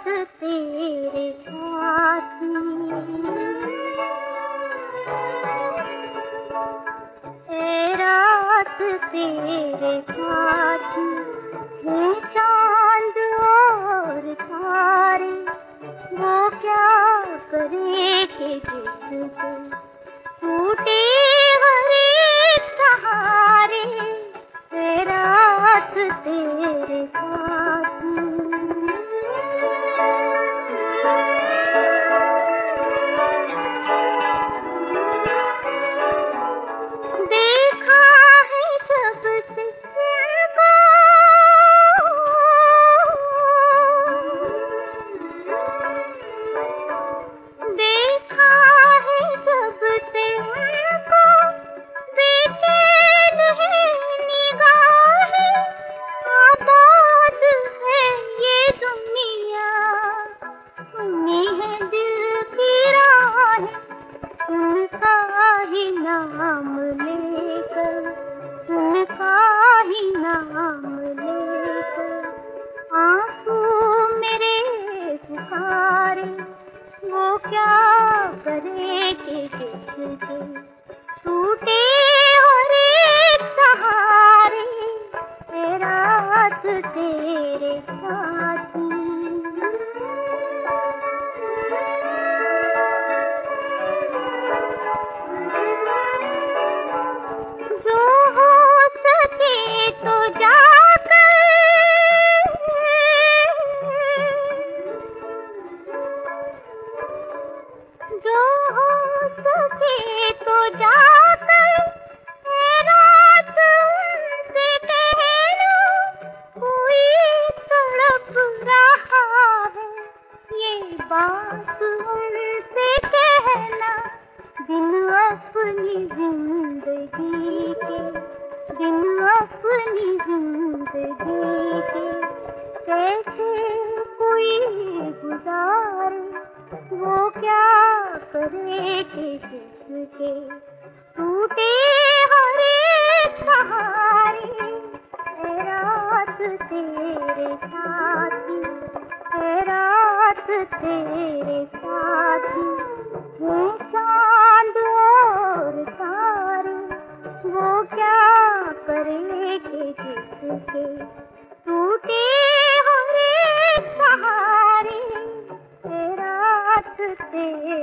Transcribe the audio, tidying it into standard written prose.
तेरे साथी, ए रात तेरे साथी हैं चांद और तारे, वो क्या करे कि जिसको टूटे हर एक सहारे, ए रात तेरे साथी। देखा है जब से इनको, देखा है जब से इनको, बेचैन है निगाहें, आबाद है ये दुनिया, सुनी है दिल की राहें, उनका ही नाम लेकर, उनका ही नाम लेकर, आंसू मेरे पुकारे, वो क्या करे कि जिसके टूटे और एक सहारे, ए रात तेरे साथी। जो हो सके तो जाकर, जो हो सके तो जाकर, ए रात उनसे कहना, कोई तड़प रहा है, ये बात उनसे कहना, दिन अपनी जिंदगी के, दिन अपनी जिंदगी के, कैसे कोई गुजारे, वो क्या करे कि जिसके टूटे हर एक सहारे, ए रात तेरे साथी, ए रात तेरे साथी हैं चांद और तारे, वो क्या करे कि जिसके टूटे हर एक सहारे, ए रात तेरे